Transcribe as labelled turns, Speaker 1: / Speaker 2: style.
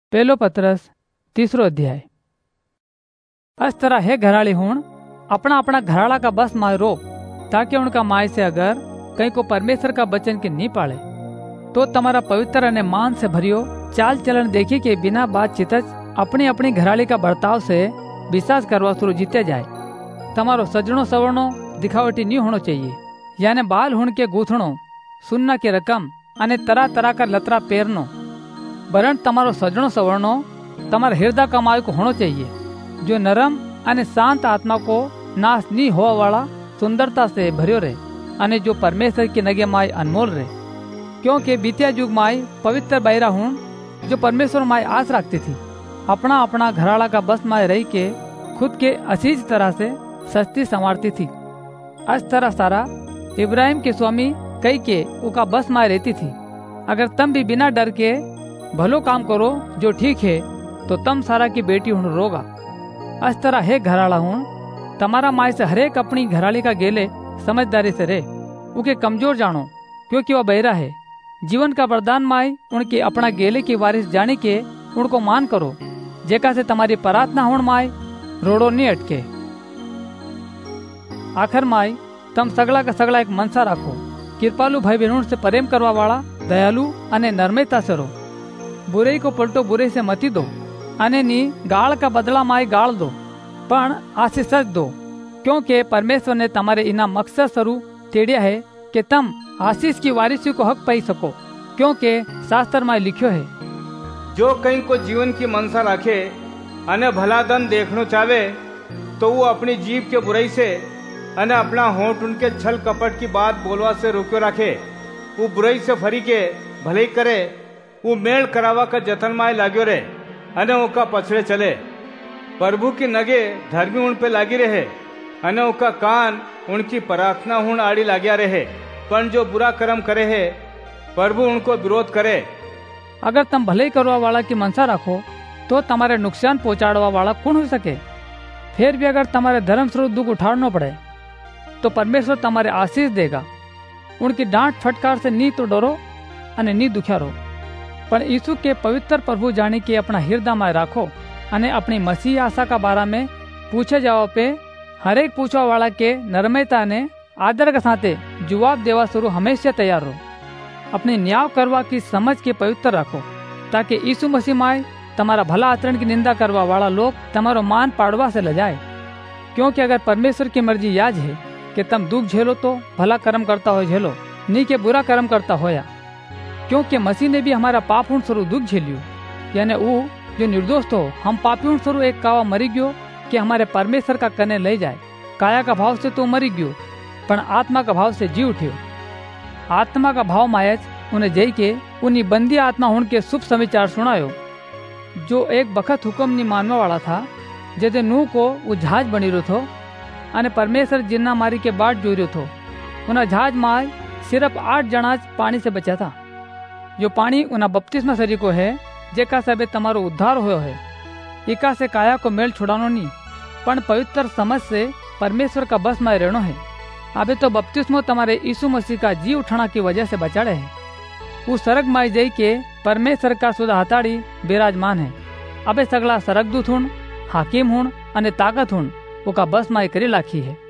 Speaker 1: पहलो पतरस 3 अध्याय। इस तरह है घराली हुण अपना अपना घराला का बस माय रोक, ताकि उनका माय से अगर कहीं को परमेश्वर का वचन के नहीं पाले तो तुम्हारा पवित्र अने मान से भरियो चाल चलन देखी के बिना बातचीत अपनी अपनी घराली का बर्ताव से विश्वास करवा शुरू जीते जाए। तमारो सजणो सवरणो दिखावटी नहीं होना चाहिए, यानी बाल हुण के गूथणो, सुन्ना की रकम अने तरह तरह का लतरा पेरनो, वरण तमारो सजणो सवरणो तमारा हृदय कमाई को होना चाहिए, जो नरम अने शांत आत्मा को नाश नहीं होवा वाला सुंदरता से भरियो रहे अने जो परमेश्वर की नगे माय अनमोल रहे। क्योंकि बीतिया युग माय पवित्र बैरा हुण जो परमेश्वर माय आस रखती थी, अपना अपना घराला का बस माय रही के खुद के असीज तरह से सस्ती संवारती थी। इस तरह सारा इब्राहिम के स्वामी कई के उका बस माय रहती थी। अगर तुम भी बिना डर के भलो काम करो जो ठीक है तो तुम सारा की बेटी हुण रोगा। इस तरह है घराला हुण तमारा माय से हरेक अपनी घराली का गेले समझदारी से रहे, उके कमजोर जानो क्योंकि वह बहरा है। जीवन का वरदान माय उनके अपना गेले की वारिस जाने के उनको मान करो, जेका से तुम्हारी प्रार्थना हुण माय रोड़ो नहीं अटके। आखिर माय तम सगला का सगला एक मनसा राखो, कृपालु भाई बहनों से प्रेम करवा वाला, दयालु अने नर्मता से रहो। बुराई को पलटो बुराई से मती दो, अने नी गाल का बदला माय गाल दो, पण आशीष दो, क्योंकि परमेश्वर ने तुम्हारे इना मकसद शुरू तेड़िया है कि तुम आशीष की वारिसी को हक पाई सको। क्योंकि शास्त्र में लिखो है,
Speaker 2: जो कहीं को जीवन की मनसा राखे अने भला दन देखनो चाहे तो वो अपनी जीव के बुराई से अने अपना होंठ उनके छल कपट की बात बोलवा से रोक्यो राखे। वो बुराई से फरी के भले करे, वो मेल करावा का जतन माय लाग्यो रहे अने ओका पछड़े चले। प्रभु की नगे धर्मी उन पे लागी रहे अने ओका कान उनकी प्रार्थना हुण आड़ी लाग्या रहे। पण जो बुरा कर्म करे है प्रभु उनको विरोध करे।
Speaker 1: अगर तुम भले करवा वाला की मनसा रखो तो तुम्हारे नुकसान पहुंचाड़वा वाला कौन हो सके। फिर भी अगर तुम्हारे धर्म स्वरूप दुख उठाड़ना पड़े तो परमेश्वर तुम्हारे आशीष देगा। उनकी डांट फटकार से नी तो डरो अने नी दुख्या रो, पर यीशु के पवित्र प्रभु जाने के अपना हृदय में राखो अने अपनी मसीह आशा का बारे में पूछे जवाब पे हरेक पूछवा वाला के नर्मता ने आदर के साथ जवाब देवा शुरू हमेशा तैयार रहो। अपनी न्याय करवा की समझ के पवित्र रखो, ताकि यीशु मसीह माय तुम्हारा भला आचरण की निंदा करवा वाला लोग तुम्हारो मान पाड़वा से लजाए। क्योंकि अगर परमेश्वर की मर्जी याद है कि तुम दुख झेलो तो भला कर्म करता हो झेलो, नहीं के बुरा कर्म करता होया। क्योंकि मसीह ने भी हमारा पाप हुण स्वरूप दुख झेलियो, यानी वो जो निर्दोष हो हम पापी हुण स्वरूप एक कावा मरी गयो कि हमारे परमेश्वर का कने ले जाए। काया का भाव से तो मरी गयो, पण आत्मा का भाव से जी उठियो। आत्मा का भाव मायच उन्हें जई के उन्हीं बंदी आत्मा हुण के शुभ समाचार सुनायो, जो एक बखत हुक्म नहीं मानवा वाला था, जदे नूह को वो जहाज बनी रो थो अने परमेश्वर जिन्ना मारी के बाट जोई रहो थो। उना जहाज माय सिर्फ 8 जनाज पानी से बचा था। जो पानी उना बपतिस्मा सरीको है जेका सबे तमारो उद्धार होयो है। इका से काया को मेल छुड़ानो नहीं, पण पवित्र समझ से परमेश्वर का बस में रहनो है। अबे तो बपतिस्मो तुम्हारे यीशु मसीह का जी उठना की वजह से बचाड़े है। वो सरग माई जई के परमेश्वर का सुधा हताड़ी विराजमान है। अबे सगला सरगदूत हुण, हाकिम हुण अने ताकत हुण उका बस माई करी लाखी है।